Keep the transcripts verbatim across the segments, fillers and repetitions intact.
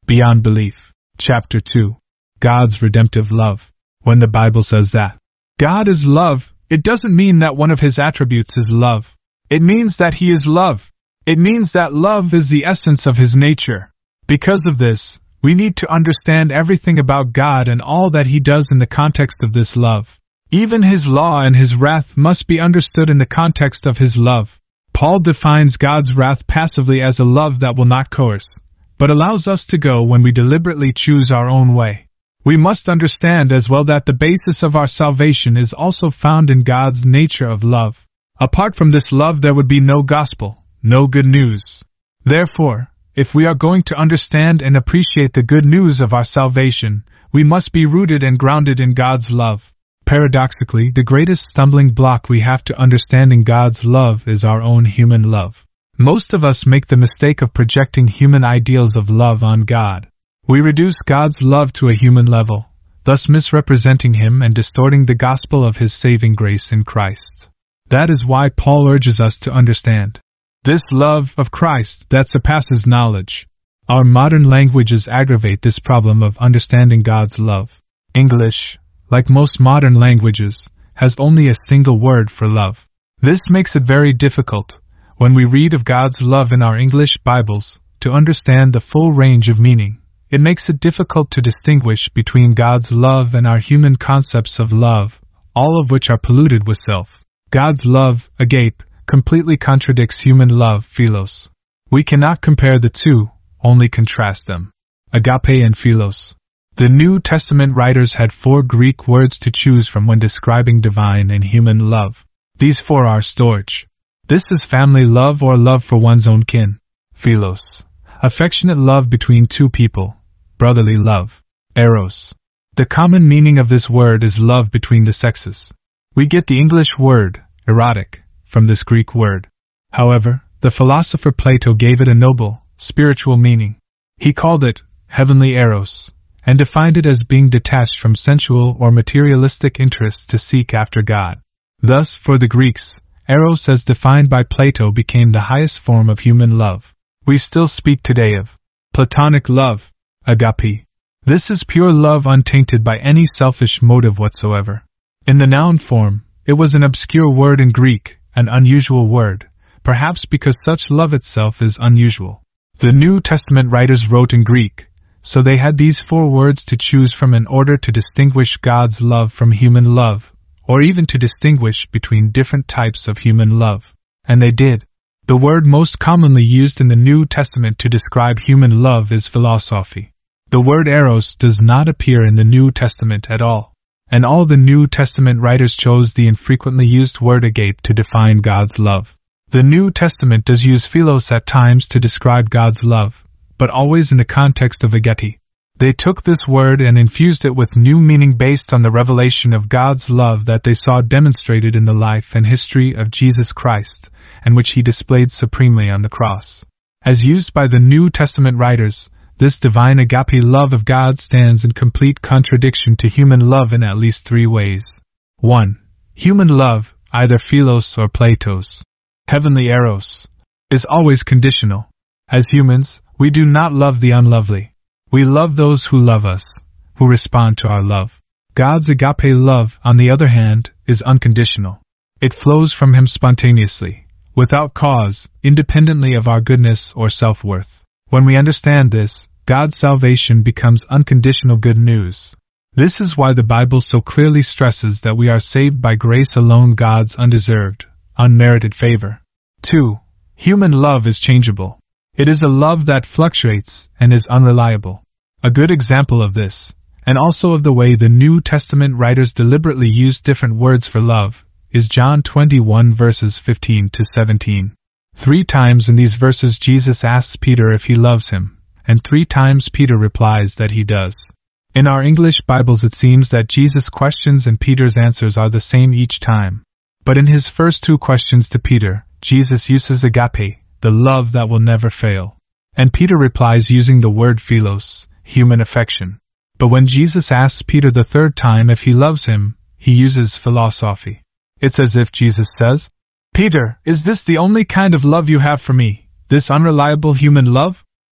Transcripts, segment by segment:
Beyond Belief. Chapter two. God's Redemptive Love. When the Bible says that God is love, it doesn't mean that one of His attributes is love. It means that He is love. It means that love is the essence of His nature. Because of this, we need to understand everything about God and all that He does in the context of this love. Even His law and His wrath must be understood in the context of His love. Paul defines God's wrath passively as a love that will not coerce, but allows us to go when we deliberately choose our own way. We must understand as well that the basis of our salvation is also found in God's nature of love. Apart from this love, there would be no gospel, no good news. Therefore, if we are going to understand and appreciate the good news of our salvation, we must be rooted and grounded in God's love. Paradoxically, the greatest stumbling block we have to understanding God's love is our own human love. Most of us make the mistake of projecting human ideals of love on God. We reduce God's love to a human level, thus misrepresenting Him and distorting the gospel of His saving grace in Christ. That is why Paul urges us to understand this love of Christ that surpasses knowledge. Our modern languages aggravate this problem of understanding God's love. English, like most modern languages, has only a single word for love. This makes it very difficult, when we read of God's love in our English Bibles, to understand the full range of meaning. It makes it difficult to distinguish between God's love and our human concepts of love, all of which are polluted with self. God's love, agape, completely contradicts human love, philos. We cannot compare the two, only contrast them. Agape and philos. The New Testament writers had four Greek words to choose from when describing divine and human love. These four are storge. This is family love or love for one's own kin. Philos. Affectionate love between two people. Brotherly love. Eros. The common meaning of this word is love between the sexes. We get the English word, erotic, from this Greek word. However, the philosopher Plato gave it a noble, spiritual meaning. He called it heavenly eros, and defined it as being detached from sensual or materialistic interests to seek after God. Thus, for the Greeks, eros as defined by Plato became the highest form of human love. We still speak today of platonic love, agape. This is pure love untainted by any selfish motive whatsoever. In the noun form, it was an obscure word in Greek, an unusual word, perhaps because such love itself is unusual. The New Testament writers wrote in Greek, so they had these four words to choose from in order to distinguish God's love from human love, or even to distinguish between different types of human love. And they did. The word most commonly used in the New Testament to describe human love is philosophy. The word eros does not appear in the New Testament at all, and all the New Testament writers chose the infrequently used word agape to define God's love. The New Testament does use philos at times to describe God's love, but always in the context of agape. They took this word and infused it with new meaning based on the revelation of God's love that they saw demonstrated in the life and history of Jesus Christ, and which He displayed supremely on the cross. As used by the New Testament writers, this divine agape love of God stands in complete contradiction to human love in at least three ways. one. Human love, either philos or platos, heavenly eros, is always conditional. As humans, we do not love the unlovely. We love those who love us, who respond to our love. God's agape love, on the other hand, is unconditional. It flows from Him spontaneously, without cause, independently of our goodness or self-worth. When we understand this, God's salvation becomes unconditional good news. This is why the Bible so clearly stresses that we are saved by grace alone, God's undeserved, unmerited favor. two. Human love is changeable. It is a love that fluctuates and is unreliable. A good example of this, and also of the way the New Testament writers deliberately use different words for love, is John twenty-one verses fifteen to seventeen. Three times in these verses Jesus asks Peter if he loves him, and three times Peter replies that he does. In our English Bibles it seems that Jesus' questions and Peter's answers are the same each time. But in his first two questions to Peter, Jesus uses agape, the love that will never fail. And Peter replies using the word philos, human affection. But when Jesus asks Peter the third time if he loves him, he uses philosophy. It's as if Jesus says, "Peter, is this the only kind of love you have for me, this unreliable human love?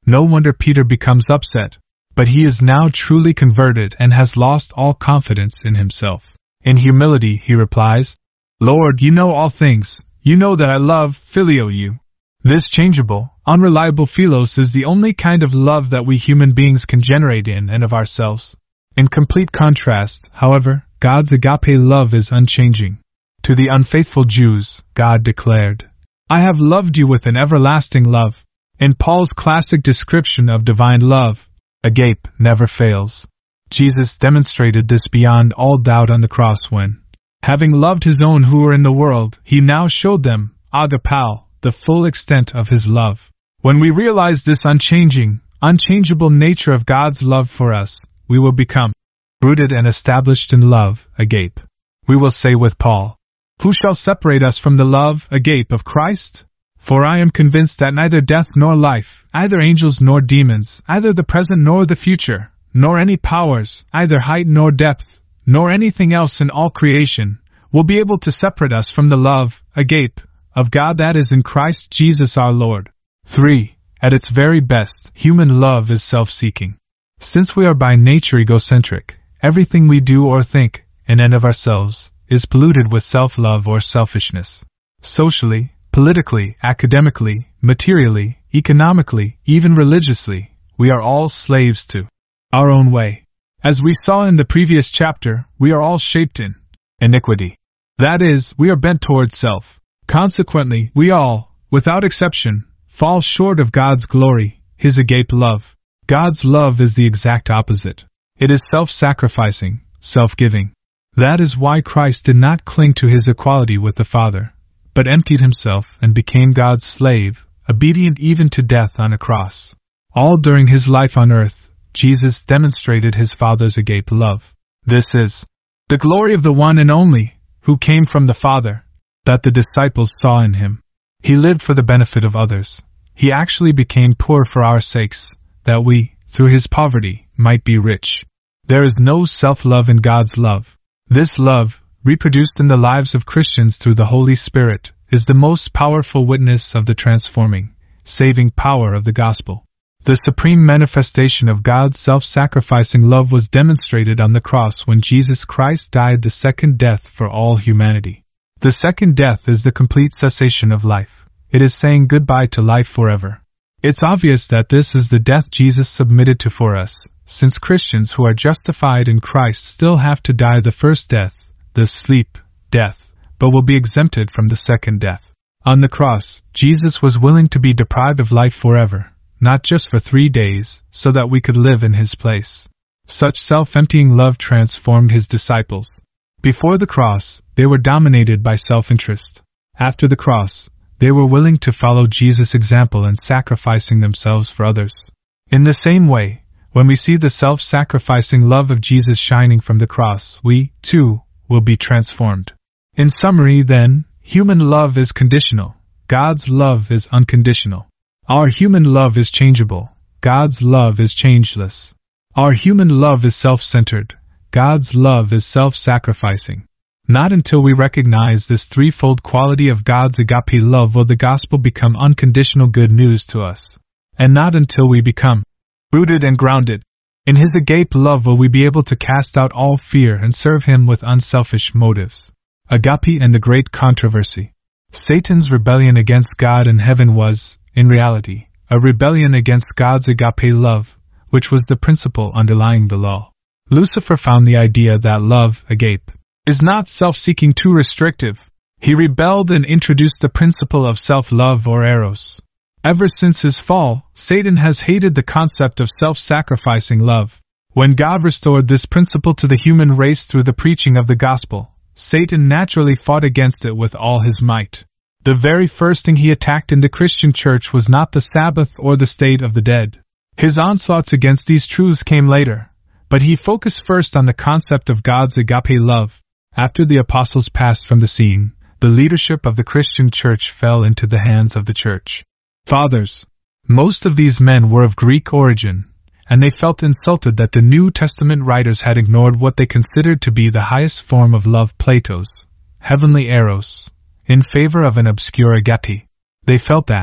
No wonder Peter becomes upset. But he is now truly converted and has lost all confidence in himself. In humility, he replies, Lord, you know all things. You know that I love, phileo you. This changeable, unreliable philos is the only kind of love that we human beings can generate in and of ourselves. In complete contrast, however, God's agape love is unchanging. To the unfaithful Jews, God declared, I have loved you with an everlasting love. In Paul's classic description of divine love, agape never fails. Jesus demonstrated this beyond all doubt on the cross when, having loved his own who were in the world, he now showed them, agapao, the full extent of his love. When we realize this unchanging, unchangeable nature of God's love for us, we will become rooted and established in love, agape. We will say with Paul, Who shall separate us from the love, agape of Christ? For I am convinced that neither death nor life, either angels nor demons, either the present nor the future, nor any powers, either height nor depth, nor anything else in all creation, will be able to separate us from the love, agape, of God that is in Christ Jesus our Lord. three. At its very best, human love is self-seeking. Since we are by nature egocentric, everything we do or think, in and of ourselves, is polluted with self-love or selfishness. Socially, politically, academically, materially, economically, even religiously, we are all slaves to our own way. As we saw in the previous chapter, we are all shaped in iniquity. That is, we are bent towards self. Consequently, we all, without exception, fall short of God's glory, His agape love. God's love is the exact opposite. It is self-sacrificing, self-giving. That is why Christ did not cling to His equality with the Father, but emptied Himself and became God's slave, obedient even to death on a cross. All during His life on earth, Jesus demonstrated His Father's agape love. This is the glory of the one and only, who came from the Father, that the disciples saw in Him. He lived for the benefit of others. He actually became poor for our sakes, that we, through His poverty, might be rich. There is no self-love in God's love. This love, reproduced in the lives of Christians through the Holy Spirit, is the most powerful witness of the transforming, saving power of the gospel. The supreme manifestation of God's self-sacrificing love was demonstrated on the cross when Jesus Christ died the second death for all humanity. The second death is the complete cessation of life. It is saying goodbye to life forever. It's obvious that this is the death Jesus submitted to for us, since Christians who are justified in Christ still have to die the first death, the sleep, death, but will be exempted from the second death. On the cross, Jesus was willing to be deprived of life forever, not just for three days, so that we could live in His place. Such self-emptying love transformed His disciples. Before the cross, they were dominated by self-interest. After the cross, they were willing to follow Jesus' example in sacrificing themselves for others. In the same way, when we see the self-sacrificing love of Jesus shining from the cross, we, too, will be transformed. In summary, then, human love is conditional. God's love is unconditional. Our human love is changeable. God's love is changeless. Our human love is self-centered. God's love is self-sacrificing. Not until we recognize this threefold quality of God's agape love will the gospel become unconditional good news to us. And not until we become rooted and grounded in His agape love will we be able to cast out all fear and serve Him with unselfish motives. Agape and the great controversy. Satan's rebellion against God and heaven was, in reality, a rebellion against God's agape love, which was the principle underlying the law. Lucifer found the idea that love, agape, is not self-seeking too restrictive. He rebelled and introduced the principle of self-love or eros. Ever since his fall, Satan has hated the concept of self-sacrificing love. When God restored this principle to the human race through the preaching of the gospel, Satan naturally fought against it with all his might. The very first thing he attacked in the Christian church was not the Sabbath or the state of the dead. His onslaughts against these truths came later, but he focused first on the concept of God's agape love. After the apostles passed from the scene, the leadership of the Christian church fell into the hands of the church fathers. Most of these men were of Greek origin, and they felt insulted that the New Testament writers had ignored what they considered to be the highest form of love, Plato's heavenly eros, in favor of an obscure agape. They felt that,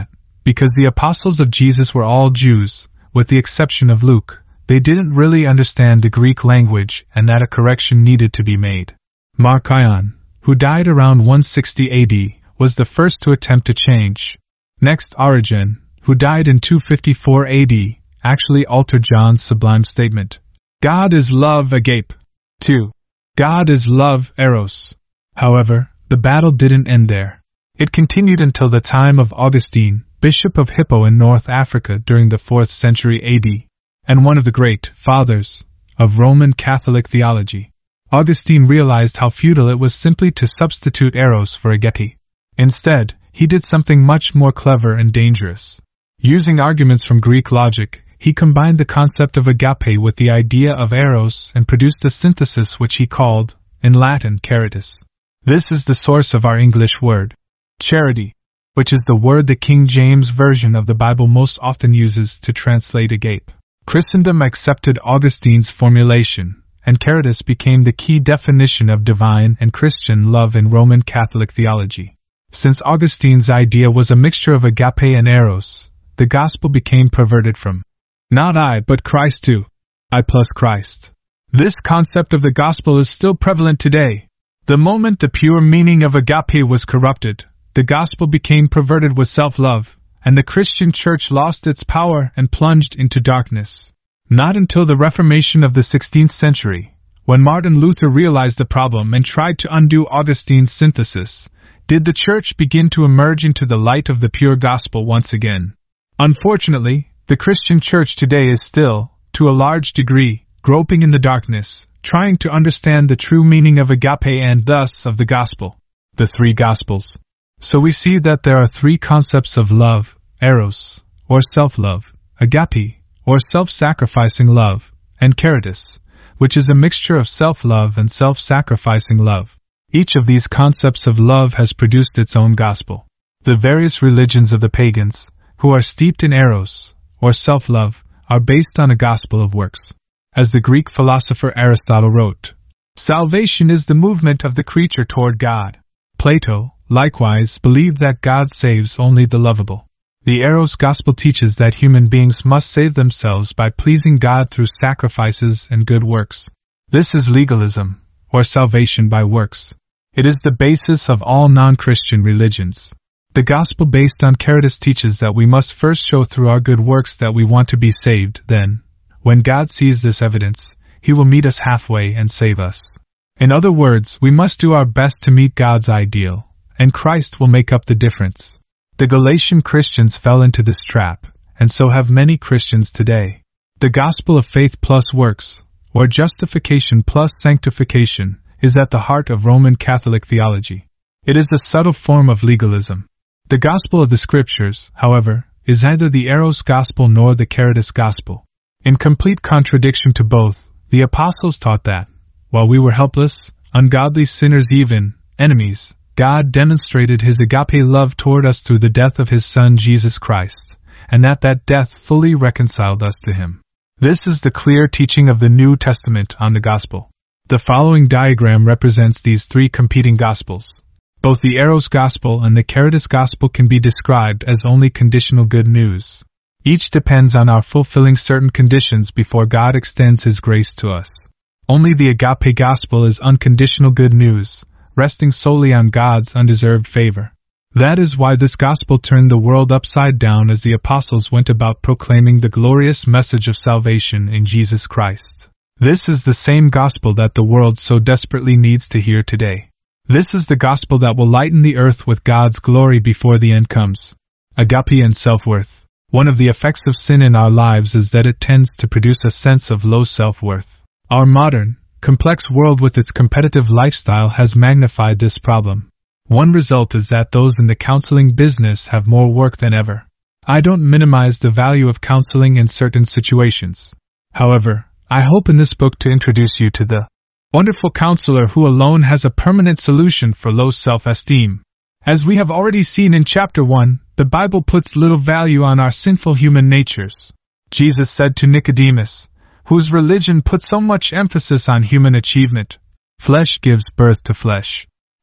Because the apostles of Jesus were all Jews, with the exception of Luke, they didn't really understand the Greek language and that a correction needed to be made. Mark Ion, who died around one sixty A D, was the first to attempt to change. Next, Origen, who died in two fifty-four A D, actually altered John's sublime statement. God is love, agape. two. God is love, eros. However, the battle didn't end there. It continued until the time of Augustine, Bishop of Hippo in North Africa during the fourth century A D, and one of the great fathers of Roman Catholic theology. Augustine realized how futile it was simply to substitute eros for agape. Instead, he did something much more clever and dangerous. Using arguments from Greek logic, he combined the concept of agape with the idea of eros and produced a synthesis which he called, in Latin, caritas. This is the source of our English word, charity, which is the word the King James Version of the Bible most often uses to translate agape. Christendom accepted Augustine's formulation, and caritas became the key definition of divine and Christian love in Roman Catholic theology. Since Augustine's idea was a mixture of agape and eros, the gospel became perverted from not I but Christ to I plus Christ. This concept of the gospel is still prevalent today. The moment the pure meaning of agape was corrupted, the gospel became perverted with self-love, and the Christian church lost its power and plunged into darkness. Not until the Reformation of the sixteenth century, when Martin Luther realized the problem and tried to undo Augustine's synthesis, did the church begin to emerge into the light of the pure gospel once again. Unfortunately, the Christian church today is still, to a large degree, groping in the darkness, trying to understand the true meaning of agape and thus of the gospel, the three gospels. So we see that there are three concepts of love, eros, or self-love, agape, or self-sacrificing love, and caritas, which is a mixture of self-love and self-sacrificing love. Each of these concepts of love has produced its own gospel. The various religions of the pagans, who are steeped in eros, or self-love, are based on a gospel of works. As the Greek philosopher Aristotle wrote, salvation is the movement of the creature toward God. Plato, likewise, believed that God saves only the lovable. The Eros gospel teaches that human beings must save themselves by pleasing God through sacrifices and good works. This is legalism, or salvation by works. It is the basis of all non-Christian religions. The gospel based on caritas teaches that we must first show through our good works that we want to be saved, then, when God sees this evidence, He will meet us halfway and save us. In other words, we must do our best to meet God's ideal, and Christ will make up the difference. The Galatian Christians fell into this trap, and so have many Christians today. The gospel of faith plus works, or justification plus sanctification, is at the heart of Roman Catholic theology. It is a subtle form of legalism. The gospel of the Scriptures, however, is neither the Eros gospel nor the Caritas gospel. In complete contradiction to both, the apostles taught that, while we were helpless, ungodly sinners, even enemies, God demonstrated His agape love toward us through the death of His Son Jesus Christ, and that that death fully reconciled us to Him. This is the clear teaching of the New Testament on the gospel. The following diagram represents these three competing gospels. Both the Eros gospel and the Caritas gospel can be described as only conditional good news. Each depends on our fulfilling certain conditions before God extends His grace to us. Only the agape gospel is unconditional good news, resting solely on God's undeserved favor. That is why this gospel turned the world upside down as the apostles went about proclaiming the glorious message of salvation in Jesus Christ. This is the same gospel that the world so desperately needs to hear today. This is the gospel that will lighten the earth with God's glory before the end comes. Agape and self-worth. One of the effects of sin in our lives is that it tends to produce a sense of low self-worth. Our modern, complex world with its competitive lifestyle has magnified this problem. One result is that those in the counseling business have more work than ever. I don't minimize the value of counseling in certain situations. However, I hope in this book to introduce you to the wonderful counselor who alone has a permanent solution for low self-esteem. As we have already seen in chapter one, the Bible puts little value on our sinful human natures. Jesus said to Nicodemus, whose religion put so much emphasis on human achievement, "Flesh gives birth to flesh,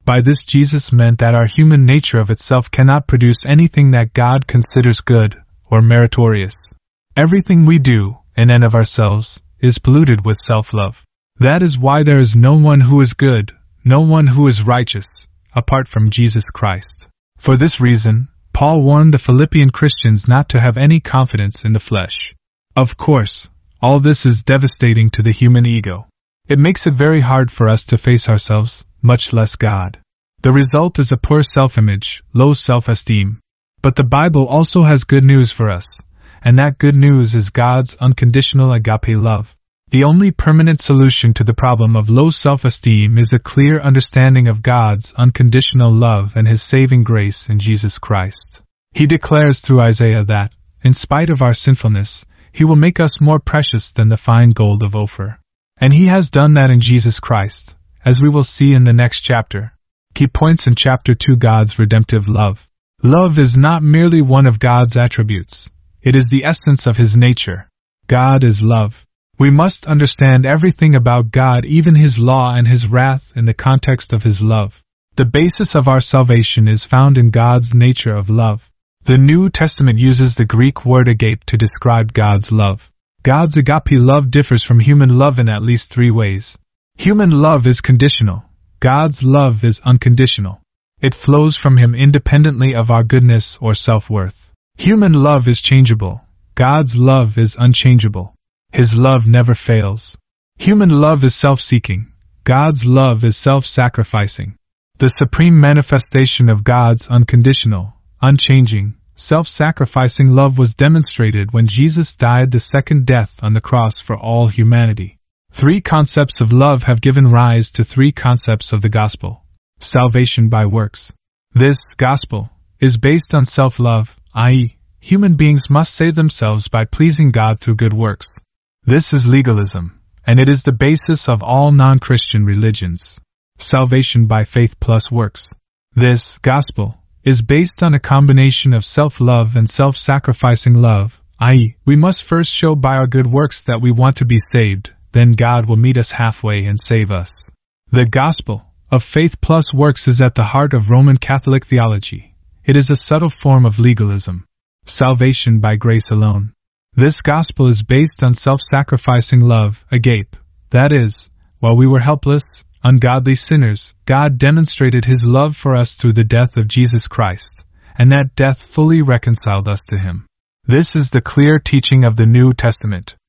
By this Jesus meant that our human nature of itself cannot produce anything that God considers good or meritorious. Everything we do, in and of ourselves, is polluted with self-love. That is why there is no one who is good, no one who is righteous, apart from Jesus Christ. For this reason, Paul warned the Philippian Christians not to have any confidence in the flesh. Of course, all this is devastating to the human ego. It makes it very hard for us to face ourselves, much less God. The result is a poor self-image, low self-esteem. But the Bible also has good news for us, and that good news is God's unconditional agape love. The only permanent solution to the problem of low self-esteem is a clear understanding of God's unconditional love and His saving grace in Jesus Christ. He declares through Isaiah that, in spite of our sinfulness, He will make us more precious than the fine gold of Ophir. And He has done that in Jesus Christ, as we will see in the next chapter. Key points in chapter two: God's redemptive love. Love is not merely one of God's attributes. It is the essence of His nature. God is love. We must understand everything about God, even His law and His wrath, in the context of His love. The basis of our salvation is found in God's nature of love. The New Testament uses the Greek word agape to describe God's love. God's agape love differs from human love in at least three ways. Human love is conditional. God's love is unconditional. It flows from Him independently of our goodness or self-worth. Human love is changeable. God's love is unchangeable. His love never fails. Human love is self-seeking. God's love is self-sacrificing. The supreme manifestation of God's unconditional, unchanging, self-sacrificing love was demonstrated when Jesus died the second death on the cross for all humanity. Three concepts of love have given rise to three concepts of the gospel. Salvation by works. This gospel is based on self-love, that is, human beings must save themselves by pleasing God through good works. This is legalism, and it is the basis of all non-Christian religions. Salvation by faith plus works. This gospel is based on a combination of self-love and self-sacrificing love, that is, we must first show by our good works that we want to be saved, then God will meet us halfway and save us. The gospel of faith plus works is at the heart of Roman Catholic theology. It is a subtle form of legalism. Salvation by grace alone. This gospel is based on self-sacrificing love, agape. That is, while we were helpless, ungodly sinners, God demonstrated His love for us through the death of Jesus Christ, and that death fully reconciled us to Him. This is the clear teaching of the New Testament.